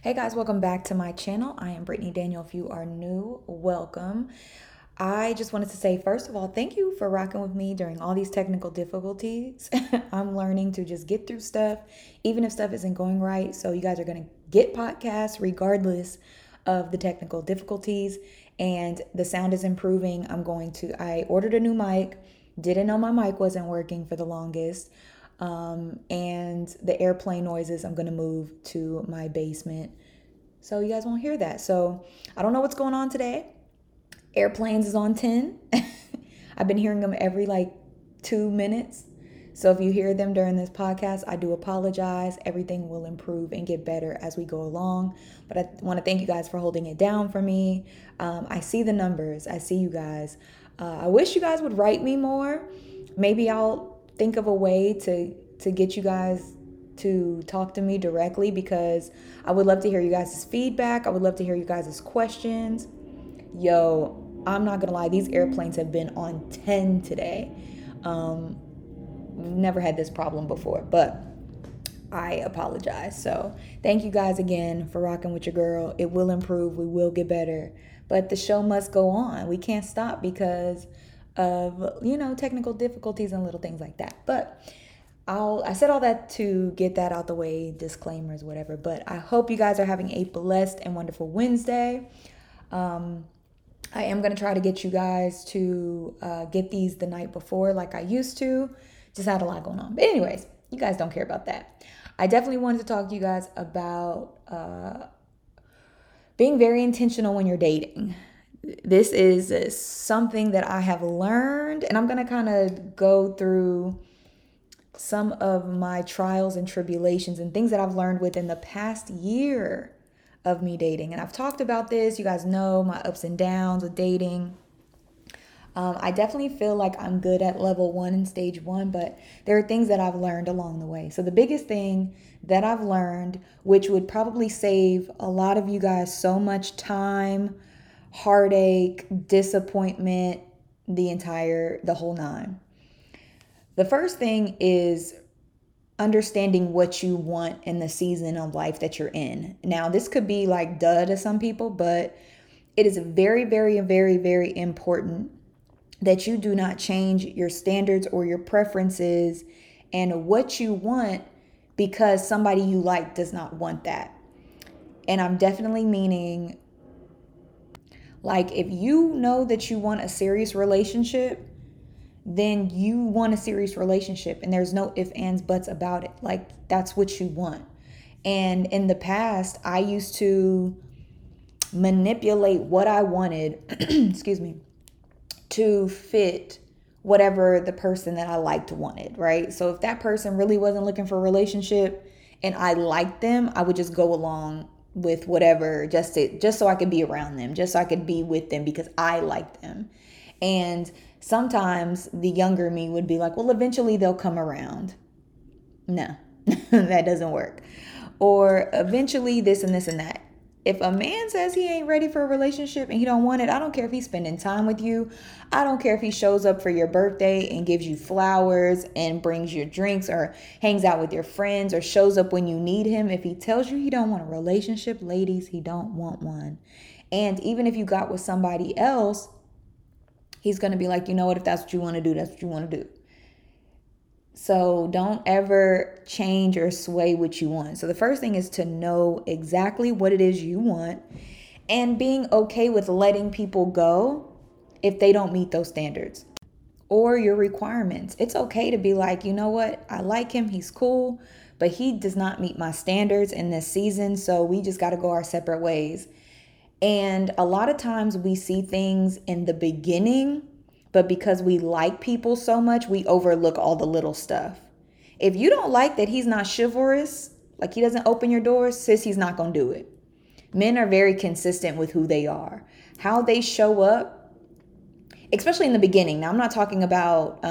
Hey guys, welcome back to my channel. I am Brittany Daniel. If you are new, welcome. I just wanted to say, first of all, thank you for rocking with me during all these technical difficulties. I'm learning to just get through stuff, even if stuff isn't going right. So, you guys are going to get podcasts regardless of the technical difficulties, and the sound is improving. I ordered a new mic, didn't know my mic wasn't working for the longest. And the airplane noises, I'm going to move to my basement so you guys won't hear that. So I don't know what's going on today. Airplanes is on 10. I've been hearing them every like 2 minutes. So if you hear them during this podcast, I do apologize. Everything will improve and get better as we go along. But I want to thank you guys for holding it down for me. I see the numbers. I see you guys. I wish you guys would write me more. Maybe I'll think of a way to get you guys to talk to me directly, because I would love to hear you guys' feedback. I would love to hear you guys' questions. Yo, I'm not gonna lie, these airplanes have been on 10 today. Never had this problem before, but I apologize. So thank you guys again for rocking with your girl. It will improve, we will get better, but the show must go on. We can't stop because of, technical difficulties and little things like that. But I said all that to get that out the way, disclaimers, whatever. But I hope you guys are having a blessed and wonderful Wednesday. I am going to try to get you guys to get these the night before like I used to. Just had a lot going on. But anyways, you guys don't care about that. I definitely wanted to talk to you guys about being very intentional when you're dating. This is something that I have learned, and I'm going to kind of go through some of my trials and tribulations and things that I've learned within the past year of me dating. And I've talked about this. You guys know my ups and downs with dating. I definitely feel like I'm good at level one and stage one, but there are things that I've learned along the way. So the biggest thing that I've learned, which would probably save a lot of you guys so much time, heartache, disappointment, the whole nine. The first thing is understanding what you want in the season of life that you're in. Now, this could be like duh to some people, but it is very, very, very, very important that you do not change your standards or your preferences and what you want because somebody you like does not want that. And I'm definitely meaning, like, if you know that you want a serious relationship, then you want a serious relationship, and there's no ifs, ands, buts about it. Like, that's what you want. And in the past, I used to manipulate what I wanted, excuse me, to fit whatever the person that I liked wanted, right? So if that person really wasn't looking for a relationship and I liked them, I would just go along with whatever just so I could be around them, just so I could be with them because I liked them. And sometimes the younger me would be like, well, eventually they'll come around. No, that doesn't work. Or eventually this and this and that. If a man says he ain't ready for a relationship and he don't want it, I don't care if he's spending time with you. I don't care if he shows up for your birthday and gives you flowers and brings you drinks or hangs out with your friends or shows up when you need him. If he tells you he don't want a relationship, ladies, he don't want one. And even if you got with somebody else, he's going to be like, you know what, if that's what you want to do, that's what you want to do. So don't ever change or sway what you want. So the first thing is to know exactly what it is you want and being okay with letting people go if they don't meet those standards or your requirements. It's okay to be like, you know what, I like him, he's cool, but he does not meet my standards in this season, so we just got to go our separate ways. And a lot of times we see things in the beginning, but because we like people so much, we overlook all the little stuff. If you don't like that he's not chivalrous, like he doesn't open your doors, sis, he's not going to do it. Men are very consistent with who they are. How they show up, especially in the beginning. Now, I'm not talking about,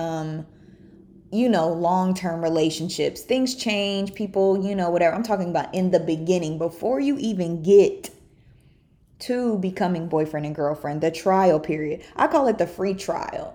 long-term relationships. Things change, people, whatever. I'm talking about in the beginning, before you even get to becoming boyfriend and girlfriend, the trial period. I call it the free trial.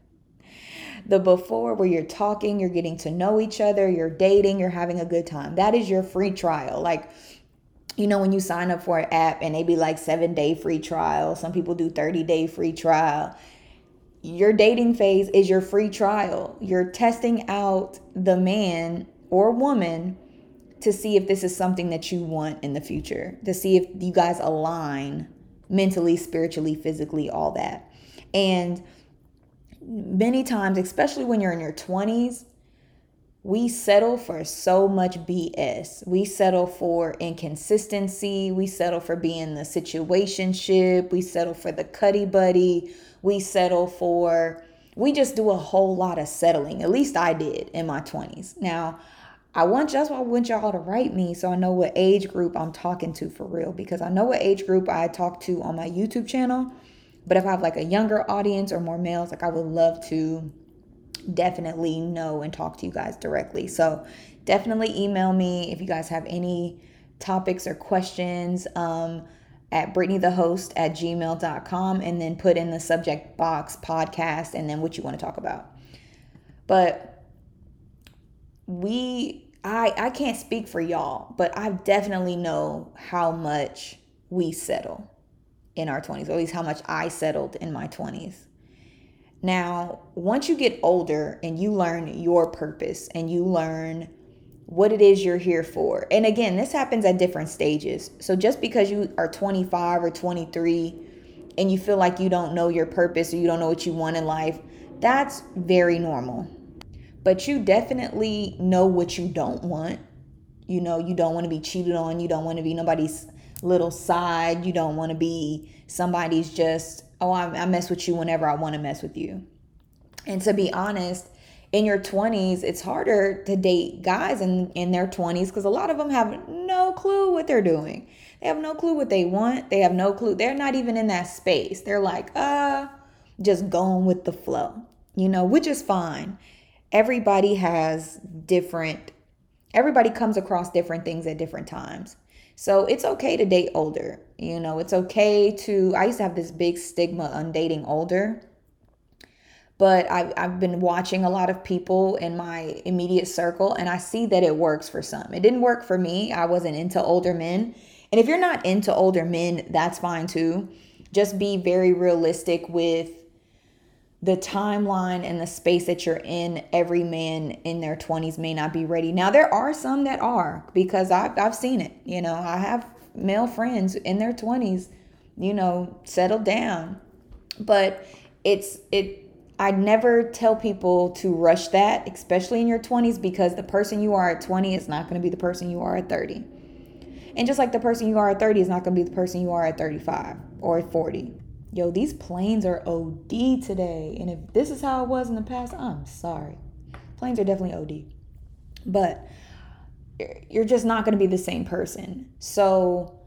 The before, where you're talking, you're getting to know each other, you're dating, you're having a good time. That is your free trial. Like, when you sign up for an app and they be like 7-day free trial, some people do 30-day free trial. Your dating phase is your free trial. You're testing out the man or woman to see if this is something that you want in the future, to see if you guys align mentally, spiritually, physically, all that. And many times, especially when you're in your 20s, we settle for so much BS. We settle for inconsistency. We settle for being the situationship. We settle for the cuddy buddy. We just do a whole lot of settling. At least I did in my 20s. Now, that's why I want y'all to write me so I know what age group I'm talking to for real, because I know what age group I talk to on my YouTube channel. But if I have like a younger audience or more males, like I would love to definitely know and talk to you guys directly. So definitely email me if you guys have any topics or questions at brittanythehost@gmail.com, and then put in the subject box podcast and then what you want to talk about. But I can't speak for y'all, but I definitely know how much we settle in our 20s, or at least how much I settled in my 20s. Now, once you get older and you learn your purpose and you learn what it is you're here for. And again, this happens at different stages. So just because you are 25 or 23 and you feel like you don't know your purpose or you don't know what you want in life, that's very normal. But you definitely know what you don't want. You don't want to be cheated on. You don't want to be nobody's little side. You don't want to be somebody's just, I mess with you whenever I want to mess with you. And to be honest, in your 20s, it's harder to date guys in their 20s because a lot of them have no clue what they're doing. They have no clue what they want. They have no clue. They're not even in that space. They're like, just going with the flow, which is fine. Everybody comes across different things at different times. So it's okay to date older. It's okay I used to have this big stigma on dating older, but I've been watching a lot of people in my immediate circle, and I see that it works for some. It didn't work for me. I wasn't into older men. And if you're not into older men, that's fine too. Just be very realistic with the timeline and the space that you're in. Every man in their 20s may not be ready. Now, there are some that are, because I've seen it. I have male friends in their 20s, settled down. But I never tell people to rush that, especially in your 20s, because the person you are at 20 is not going to be the person you are at 30. And just like the person you are at 30 is not going to be the person you are at 35 or at 40. Yo, these planes are OD today. And if this is how it was in the past, I'm sorry. Planes are definitely OD. But you're just not going to be the same person. So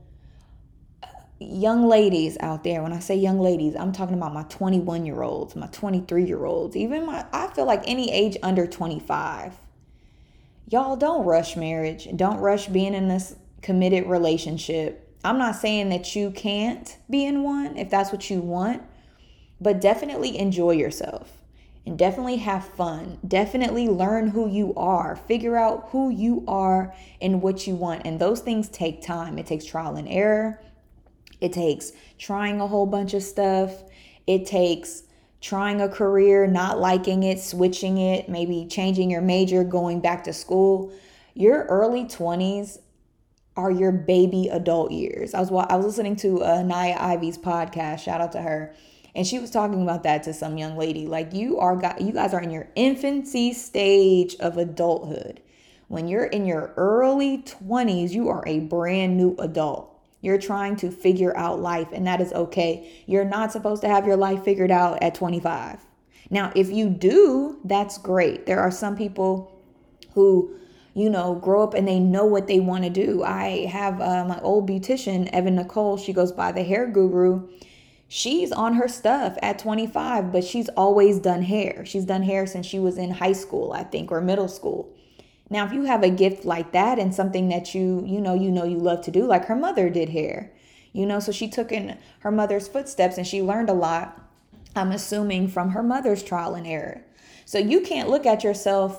young ladies out there, when I say young ladies, I'm talking about my 21-year-olds, my 23-year-olds, I feel like any age under 25. Y'all, don't rush marriage. Don't rush being in this committed relationship. I'm not saying that you can't be in one if that's what you want, but definitely enjoy yourself and definitely have fun. Definitely learn who you are. Figure out who you are and what you want. And those things take time. It takes trial and error. It takes trying a whole bunch of stuff. It takes trying a career, not liking it, switching it, maybe changing your major, going back to school. Your early 20s are your baby adult years. I was listening to Naya Ivy's podcast. Shout out to her. And she was talking about that to some young lady. Like, you guys are in your infancy stage of adulthood. When you're in your early 20s, you are a brand new adult. You're trying to figure out life, and that is okay. You're not supposed to have your life figured out at 25. Now, if you do, that's great. There are some people who grow up and they know what they want to do. I have my old beautician, Evan Nicole. She goes by the Hair Guru. She's on her stuff at 25, but she's always done hair. She's done hair since she was in high school, I think, or middle school. Now, if you have a gift like that and something that you love to do, like her mother did hair, so she took in her mother's footsteps and she learned a lot, I'm assuming, from her mother's trial and error. So you can't look at yourself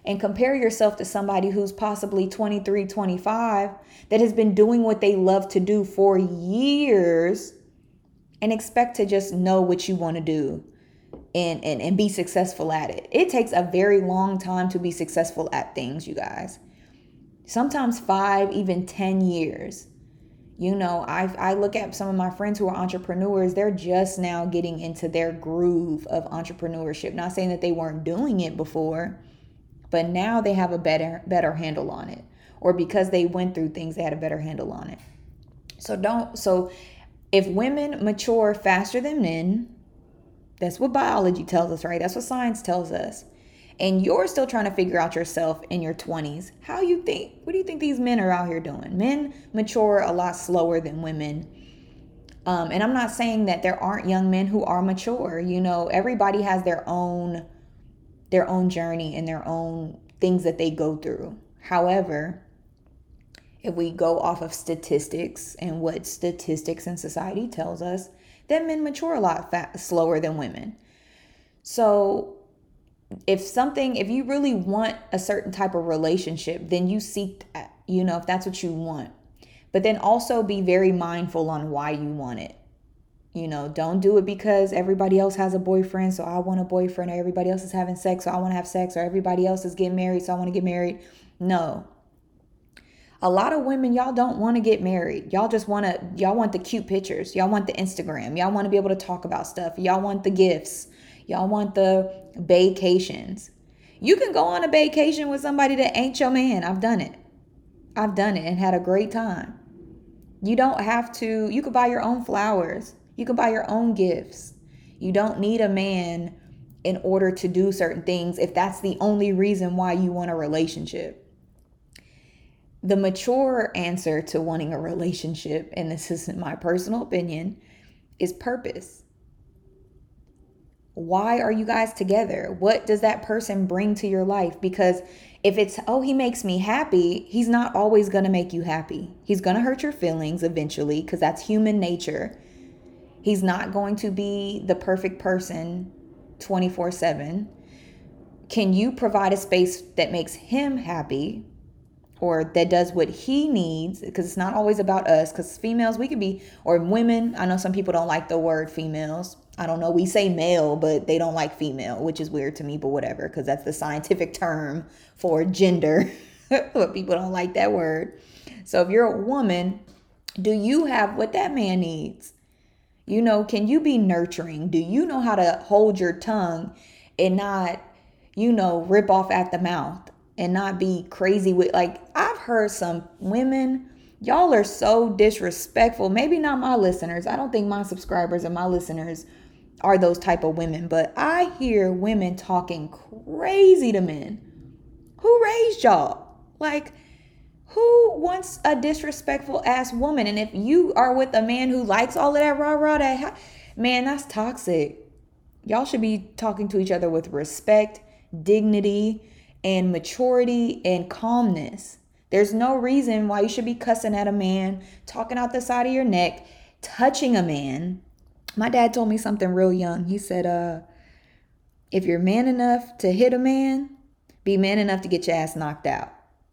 and compare yourself to somebody who's possibly 23, 25 that has been doing what they love to do for years and expect to just know what you want to do and be successful at it. It takes a very long time to be successful at things, you guys. Sometimes 5, even 10 years. You know, I look at some of my friends who are entrepreneurs, they're just now getting into their groove of entrepreneurship. Not saying that they weren't doing it before, but now they have a better handle on it. Or because they went through things, they had a better handle on it. So if women mature faster than men, that's what biology tells us, right? That's what science tells us. And you're still trying to figure out yourself in your 20s. What do you think these men are out here doing? Men mature a lot slower than women. And I'm not saying that there aren't young men who are mature. You know, everybody has their own journey and their own things that they go through. However, if we go off of statistics and what statistics and society tells us, that men mature a lot slower than women. So if you really want a certain type of relationship, then you seek that, you know, if that's what you want. But then also be very mindful on why you want it. You know, don't do it because everybody else has a boyfriend, so I want a boyfriend, or everybody else is having sex, so I want to have sex, or everybody else is getting married, so I want to get married. No. A lot of women, y'all don't want to get married. Y'all want the cute pictures. Y'all want the Instagram. Y'all want to be able to talk about stuff. Y'all want the gifts. Y'all want the vacations. You can go on a vacation with somebody that ain't your man. I've done it and had a great time. You don't have to, you could buy your own flowers. You can buy your own gifts. You don't need a man in order to do certain things if that's the only reason why you want a relationship. The mature answer to wanting a relationship, and this isn't my personal opinion, is purpose. Why are you guys together? What does that person bring to your life? Because if it's, oh, he makes me happy, he's not always going to make you happy. He's going to hurt your feelings eventually because that's human nature. He's not going to be the perfect person 24/7. Can you provide a space that makes him happy or that does what he needs? Because it's not always about us, because females, we could be, or women, I know some people don't like the word females. I don't know, we say male, but they don't like female, which is weird to me, but whatever, because that's the scientific term for gender. But people don't like that word. So if you're a woman, do you have what that man needs? You know, can you be nurturing? Do you know how to hold your tongue and not, you know, rip off at the mouth and not be crazy with, like, I've heard some women, y'all are so disrespectful. Maybe not my listeners. I don't think my subscribers and my listeners are those type of women, but I hear women talking crazy to men. Who raised y'all? Like, who wants a disrespectful ass woman? And if you are with a man who likes all of that rah-rah, man, that's toxic. Y'all should be talking to each other with respect, dignity, and maturity and calmness. There's no reason why you should be cussing at a man, talking out the side of your neck, touching a man. My dad told me something real young. He said, if you're man enough to hit a man, be man enough to get your ass knocked out.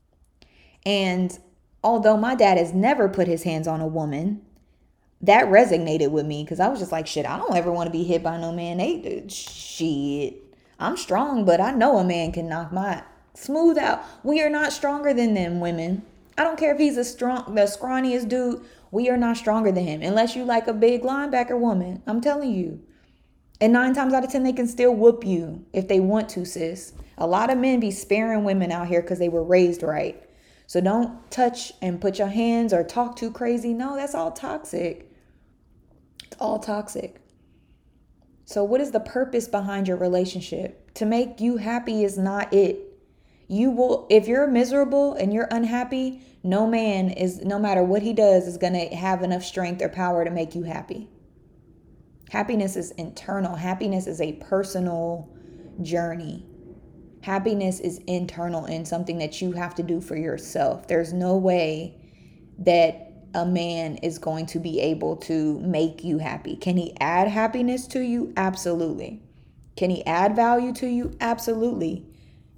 And although my dad has never put his hands on a woman, that resonated with me because I was just like, shit, I don't ever want to be hit by no man. Shit, I'm strong, but I know a man can knock my smooth out. We are not stronger than them women. I don't care if he's the scrawniest dude. We are not stronger than him unless you like a big linebacker woman. I'm telling you. And 9 times out of 10, they can still whoop you if they want to, sis. A lot of men be sparing women out here because they were raised right. So don't touch and put your hands or talk too crazy. No, that's all toxic. It's all toxic. So what is the purpose behind your relationship? To make you happy is not it. You will, if you're miserable and you're unhappy, no man is, no matter what he does, is going to have enough strength or power to make you happy. Happiness is internal. Happiness is a personal journey. Happiness is internal and something that you have to do for yourself. There's no way that a man is going to be able to make you happy. Can he add happiness to you? Absolutely. Can he add value to you? Absolutely.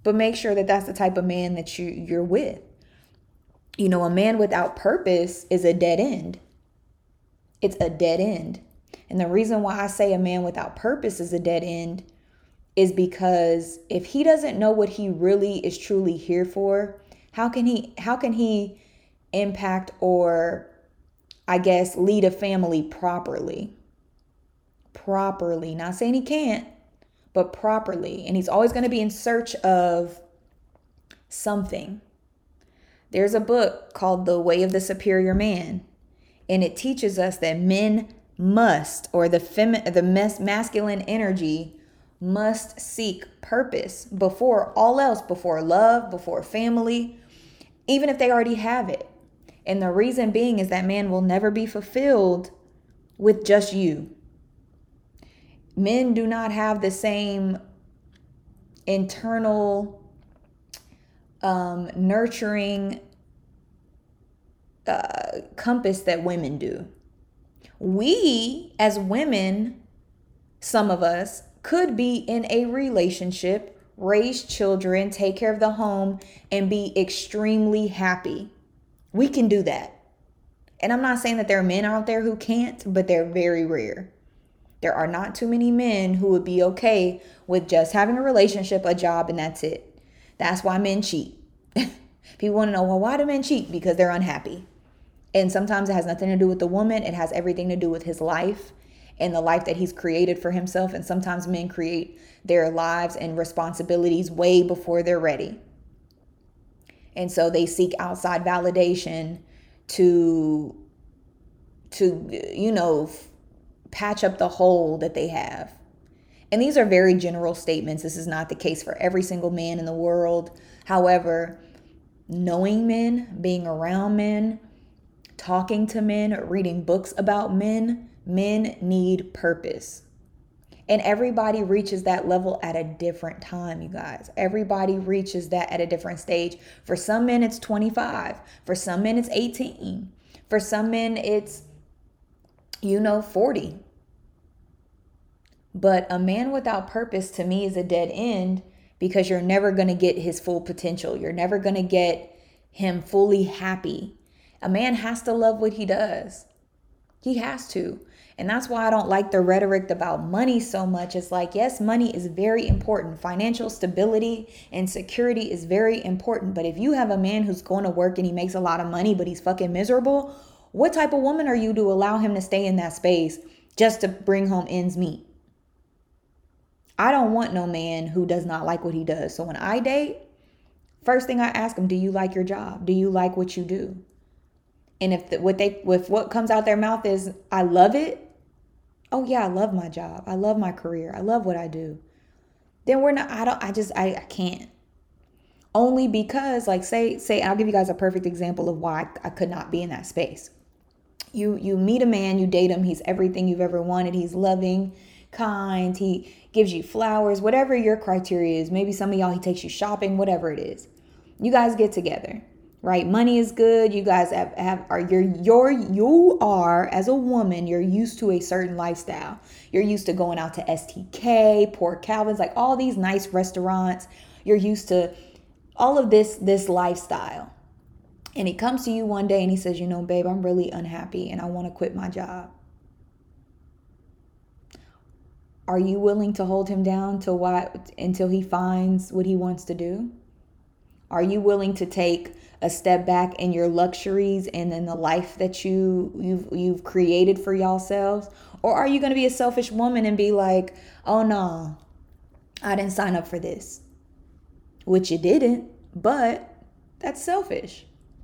but make sure that that's the type of man that you're with. You know, a man without purpose is a dead end. It's a dead end. And the reason why I say a man without purpose is a dead end is because if he doesn't know what he really is truly here for, how can he impact or, I guess, lead a family properly? Properly. Not saying he can't, but properly. And he's always going to be in search of something. There's a book called The Way of the Superior Man, and it teaches us that men must, or the masculine energy must seek purpose before all else, before love, before family, even if they already have it. And the reason being is that man will never be fulfilled with just you. Men do not have the same internal nurturing compass that women do. We as women, some of us, could be in a relationship, raise children, take care of the home, and be extremely happy. We can do that. And I'm not saying that there are men out there who can't, but they're very rare. There are not too many men who would be okay with just having a relationship, a job, and that's it. That's why men cheat. People want to know, well, why do men cheat? Because they're unhappy. And sometimes it has nothing to do with the woman. It has everything to do with his life and the life that he's created for himself. And sometimes men create their lives and responsibilities way before they're ready. And so they seek outside validation to patch up the hole that they have. And these are very general statements. This is not the case for every single man in the world. However, knowing men, being around men, talking to men, reading books about men need purpose. And everybody reaches that level at a different time, you guys. Everybody reaches that at a different stage. For some men, it's 25. For some men, it's 18. For some men, it's 40. But a man without purpose to me is a dead end, because you're never going to get his full potential. You're never going to get him fully happy. A man has to love what he does. He has to. And that's why I don't like the rhetoric about money so much. It's like, yes, money is very important. Financial stability and security is very important. But if you have a man who's going to work and he makes a lot of money, but he's fucking miserable, what type of woman are you to allow him to stay in that space just to bring home ends meet? I don't want no man who does not like what he does. So when I date, first thing I ask him, do you like your job? Do you like what you do? And if what comes out their mouth is, I love it. Oh yeah, I love my job. I love my career. I love what I do. Then I can't. Only because, like, say, I'll give you guys a perfect example of why I could not be in that space. You meet a man, you date him, he's everything you've ever wanted. He's loving, kind, he gives you flowers, whatever your criteria is. Maybe some of y'all, he takes you shopping, whatever it is. You guys get together, right? Money is good. You guys you are as a woman, you're used to a certain lifestyle. You're used to going out to STK, Port Calvin's, like all these nice restaurants. You're used to all of this lifestyle. And he comes to you one day and he says, babe, I'm really unhappy and I want to quit my job. Are you willing to hold him down until he finds what he wants to do? Are you willing to take a step back in your luxuries and in the life that you've created for yourselves? Or are you going to be a selfish woman and be like, oh no, I didn't sign up for this? Which you didn't, but that's selfish.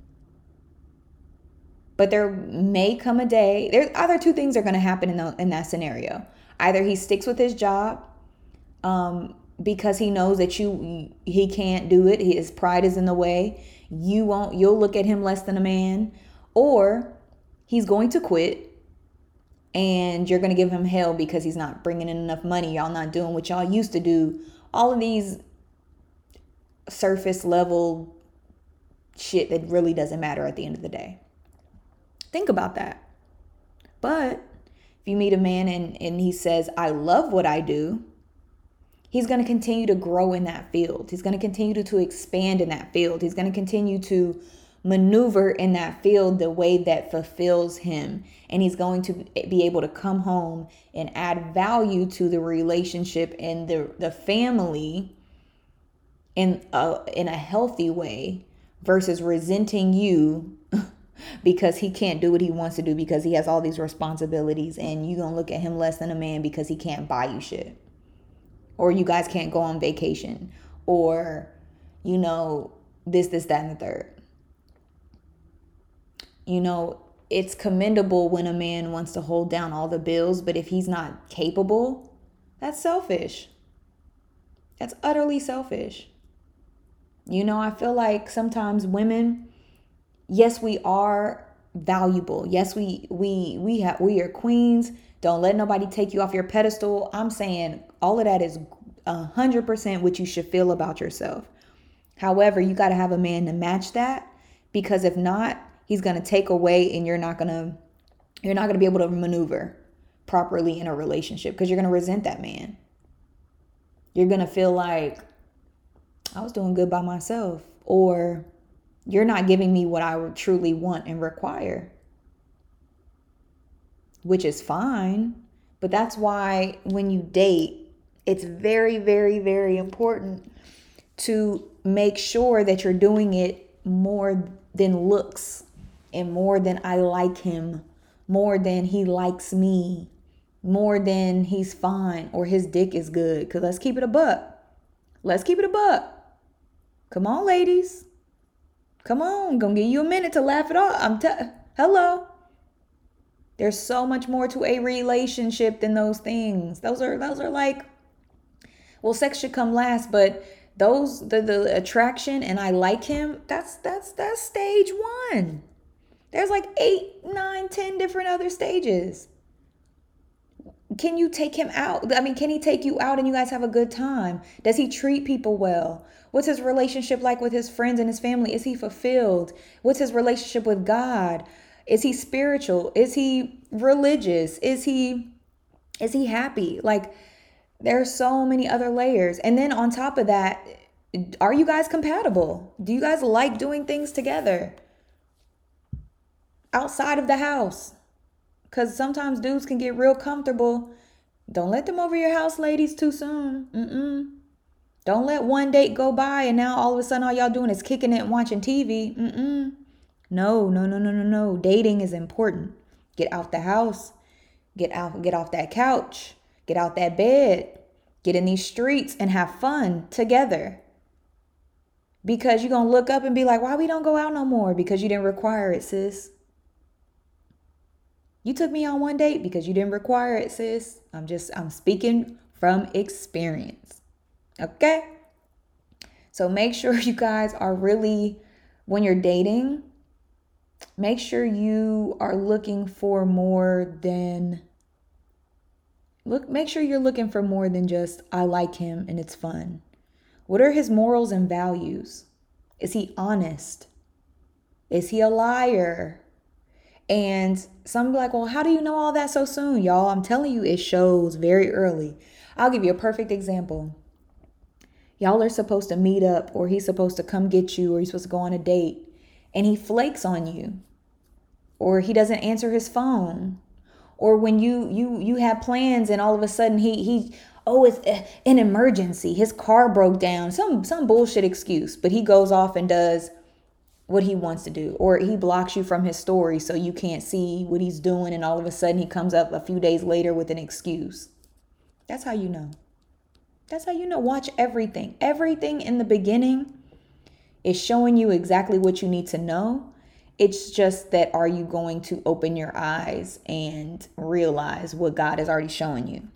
But there may come a day, there's either two things are going to happen in that scenario. Either he sticks with his job because he knows that he can't do it. His pride is in the way. You'll look at him less than a man. Or he's going to quit and you're going to give him hell because he's not bringing in enough money. Y'all not doing what y'all used to do. All of these surface level shit that really doesn't matter at the end of the day. Think about that. But if you meet a man and he says, I love what I do, he's going to continue to grow in that field. He's going to continue to expand in that field. He's going to continue to maneuver in that field the way that fulfills him. And he's going to be able to come home and add value to the relationship and the family in a healthy way versus resenting you because he can't do what he wants to do because he has all these responsibilities, and you gonna look at him less than a man because he can't buy you shit, or you guys can't go on vacation, or this, that, and the third. It's commendable when a man wants to hold down all the bills, but if he's not capable, that's selfish. That's utterly selfish. I feel like sometimes women, yes, we are valuable. Yes, we are queens. Don't let nobody take you off your pedestal. I'm saying all of that is 100% what you should feel about yourself. However, you got to have a man to match that, because if not, he's going to take away, and you're not going to be able to maneuver properly in a relationship, because you're going to resent that man. You're going to feel like, I was doing good by myself, or you're not giving me what I truly want and require, which is fine. But that's why when you date, it's very, very, very important to make sure that you're doing it more than looks, and more than I like him, more than he likes me, more than he's fine or his dick is good. Because let's keep it a buck. Let's keep it a buck. Come on, ladies. Come on. I'm going to give you a minute to laugh it off. Hello. There's so much more to a relationship than those things. Those are like, well, sex should come last, but the attraction and I like him, that's stage one. There's like 8, 9, 10 different other stages. Can you take him out? Can he take you out and you guys have a good time? Does he treat people well? What's his relationship like with his friends and his family? Is he fulfilled? What's his relationship with God? Is he spiritual? Is he religious? Is he happy? Like, there's so many other layers. And then on top of that, are you guys compatible? Do you guys like doing things together outside of the house? Because sometimes dudes can get real comfortable. Don't let them over your house, ladies, too soon. Don't let one date go by and now all of a sudden all y'all doing is kicking it and watching TV. No. Dating is important. Get out the house. Get off that couch. Get out that bed. Get in these streets and have fun together. Because you're going to look up and be like, why we don't go out no more? Because you didn't require it, sis. You took me on one date because you didn't require it, sis. I'm speaking from experience. Okay? So make sure you guys are really, when you're dating, make sure you are looking for more than, make sure you're looking for more than just, I like him and it's fun. What are his morals and values? Is he honest? Is he a liar? And some be like, well, how do you know all that so soon, y'all? I'm telling you, it shows very early. I'll give you a perfect example. Y'all are supposed to meet up, or he's supposed to come get you, or he's supposed to go on a date, and he flakes on you, or he doesn't answer his phone, or when you have plans and all of a sudden it's an emergency, his car broke down, some bullshit excuse, but he goes off and does what he wants to do, or he blocks you from his story so you can't see what he's doing, and all of a sudden he comes up a few days later with an excuse. That's how you know. That's how you know. Watch everything. Everything in the beginning is showing you exactly what you need to know. It's just that, are you going to open your eyes and realize what God is already showing you?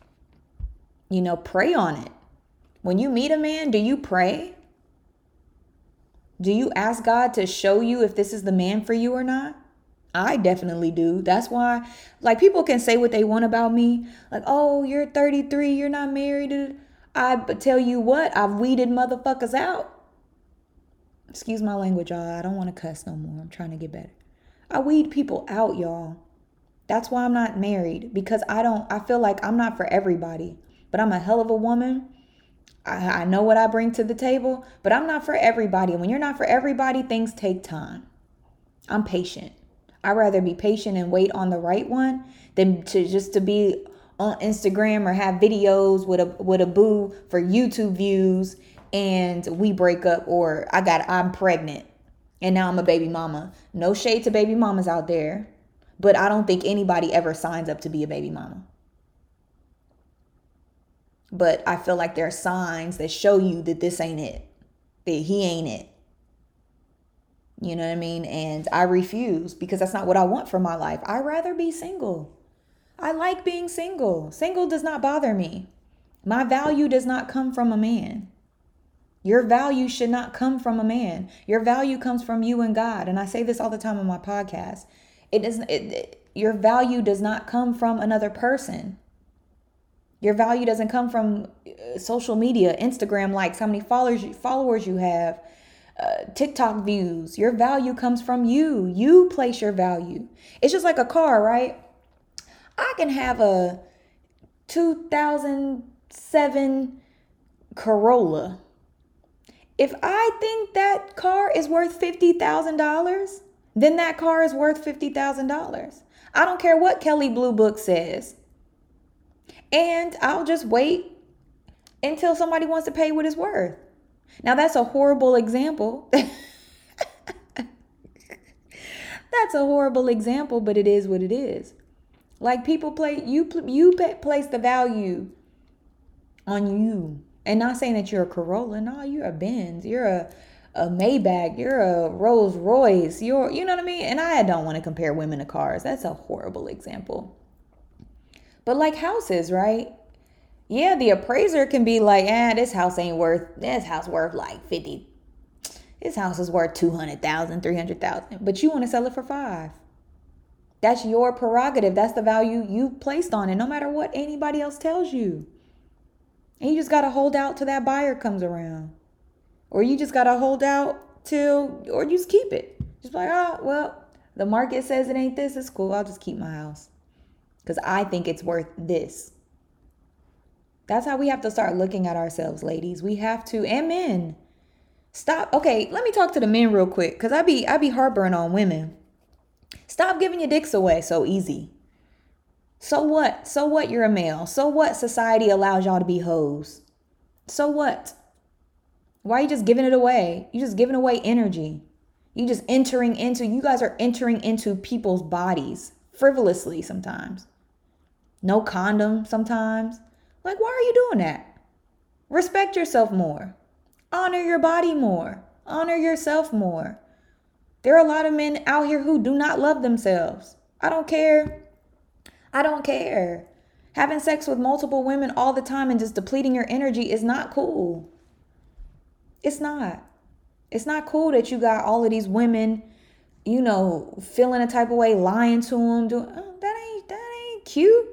Pray on it. When you meet a man, do you pray? Do you ask God to show you if this is the man for you or not? I definitely do. That's why, like, people can say what they want about me. Like, oh, you're 33, you're not married. I tell you what, I've weeded motherfuckers out. Excuse my language, y'all. I don't want to cuss no more. I'm trying to get better. I weed people out, y'all. That's why I'm not married, because I feel like I'm not for everybody, but I'm a hell of a woman. I know what I bring to the table, but I'm not for everybody. And when you're not for everybody, things take time. I'm patient. I'd rather be patient and wait on the right one than to be on Instagram or have videos with a boo for YouTube views and we break up, or I'm pregnant and now I'm a baby mama. No shade to baby mamas out there, but I don't think anybody ever signs up to be a baby mama. But I feel like there are signs that show you that this ain't it, that he ain't it. You know what I mean? And I refuse, because that's not what I want for my life. I'd rather be single. I like being single. Single does not bother me. My value does not come from a man. Your value should not come from a man. Your value comes from you and God. And I say this all the time on my podcast. Your value does not come from another person. Your value doesn't come from social media, Instagram likes, how many followers you have, TikTok views. Your value comes from you. You place your value. It's just like a car, right? I can have a 2007 Corolla. If I think that car is worth $50,000, then that car is worth $50,000. I don't care what Kelly Blue Book says. And I'll just wait until somebody wants to pay what it's worth. Now, that's a horrible example. That's a horrible example, but it is what it is. Like, people place the value on you. And not saying that you're a Corolla. No, you're a Benz. You're a Maybach. You're a Rolls Royce. You know what I mean? And I don't want to compare women to cars. That's a horrible example. But like houses, right? Yeah, the appraiser can be like, this house worth like 50. This house is worth 200,000, 300,000. But you want to sell it for 5. That's your prerogative. That's the value you placed on it, no matter what anybody else tells you. And you just got to hold out till that buyer comes around. Or you just got to hold out or just keep it. Just like, well, the market says it ain't this. It's cool. I'll just keep my house, because I think it's worth this. That's how we have to start looking at ourselves, ladies. We have to, and men. Stop. Okay, let me talk to the men real quick, because I be harboring on women. Stop giving your dicks away so easy. So what? So what you're a male? So what society allows y'all to be hoes? So what? Why are you just giving it away? You just giving away energy. You guys are entering into people's bodies frivolously sometimes. No condom sometimes. Like, why are you doing that? Respect yourself more. Honor your body more. Honor yourself more. There are a lot of men out here who do not love themselves. I don't care. Having sex with multiple women all the time and just depleting your energy is not cool. It's not. It's not cool that you got all of these women, feeling a type of way, lying to them. That ain't cute.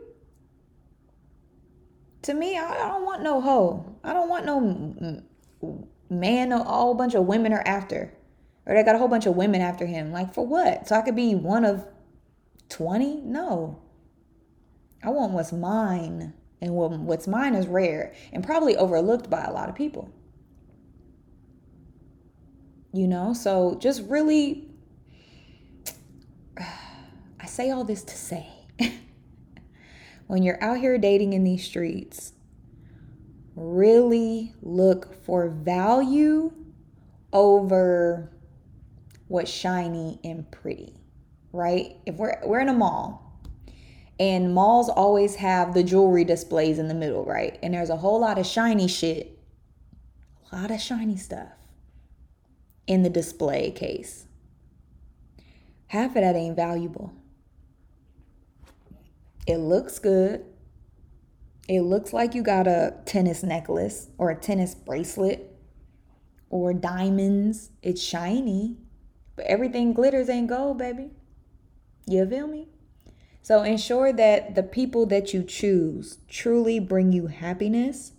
To me, I don't want no hoe. I don't want no man a whole bunch of women are after. Or they got a whole bunch of women after him. Like, for what? So I could be one of 20? No. I want what's mine. And what's mine is rare and probably overlooked by a lot of people. So just really, I say all this to say, when you're out here dating in these streets, really look for value over what's shiny and pretty, right? If we're in a mall, and malls always have the jewelry displays in the middle, right? And there's a whole lot of shiny shit, a lot of shiny stuff in the display case. Half of that ain't valuable. It looks good. It looks like you got a tennis necklace or a tennis bracelet or diamonds. It's shiny, but everything glitters ain't gold, baby. You feel me? So ensure that the people that you choose truly bring you happiness,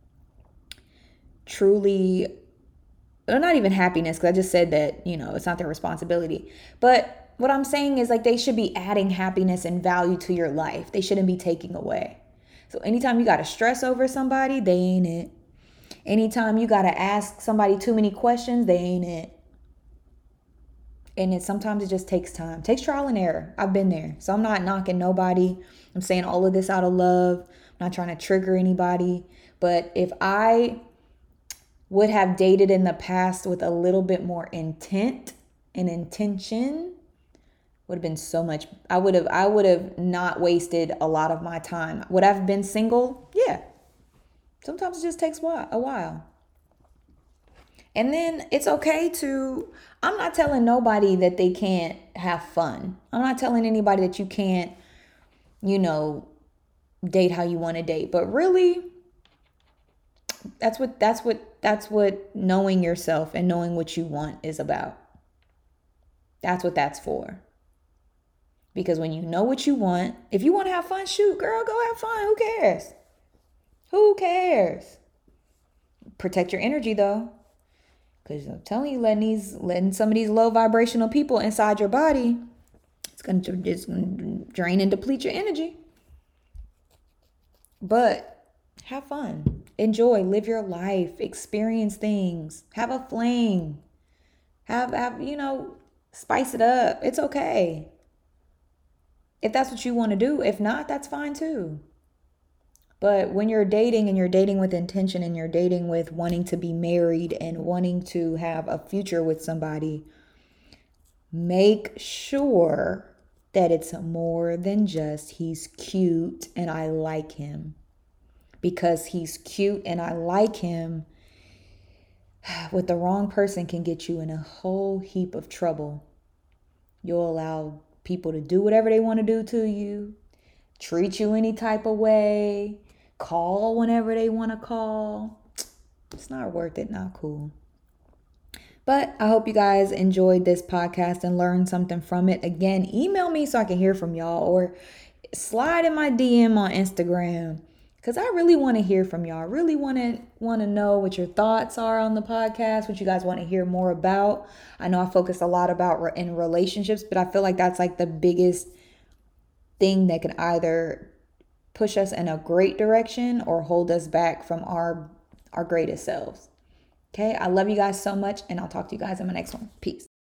not even happiness, because I just said that, it's not their responsibility. But what I'm saying is, like, they should be adding happiness and value to your life. They shouldn't be taking away. So anytime you got to stress over somebody, they ain't it. Anytime you got to ask somebody too many questions, they ain't it. And sometimes it just takes time. It takes trial and error. I've been there. So I'm not knocking nobody. I'm saying all of this out of love. I'm not trying to trigger anybody. But if I would have dated in the past with a little bit more intent and intention, would have been so much. I would have not wasted a lot of my time. Would I have been single? Yeah. Sometimes it just takes a while. And then it's okay to, I'm not telling nobody that they can't have fun. I'm not telling anybody that you can't, date how you want to date. But really, that's what knowing yourself and knowing what you want is about. That's what that's for. Because when you know what you want, if you want to have fun, shoot, girl, go have fun. Who cares? Who cares? Protect your energy though. Because I'm telling you, letting some of these low vibrational people inside your body, it's going to drain and deplete your energy. But have fun. Enjoy. Live your life. Experience things. Have a fling. Spice it up. It's okay. If that's what you want to do. If not, that's fine too. But when you're dating and you're dating with intention and you're dating with wanting to be married and wanting to have a future with somebody, make sure that it's more than just he's cute and I like him. Because he's cute and I like him, with the wrong person can get you in a whole heap of trouble. You'll allow people to do whatever they want to do to you, treat you any type of way, call whenever they want to call. It's not worth it, not cool. But I hope you guys enjoyed this podcast and learned something from it. Again, email me so I can hear from y'all, or slide in my DM on Instagram, because I really want to hear from y'all. I really want to know what your thoughts are on the podcast, what you guys want to hear more about. I know I focus a lot about in relationships, but I feel like that's like the biggest thing that can either push us in a great direction or hold us back from our greatest selves. Okay, I love you guys so much, and I'll talk to you guys in my next one. Peace.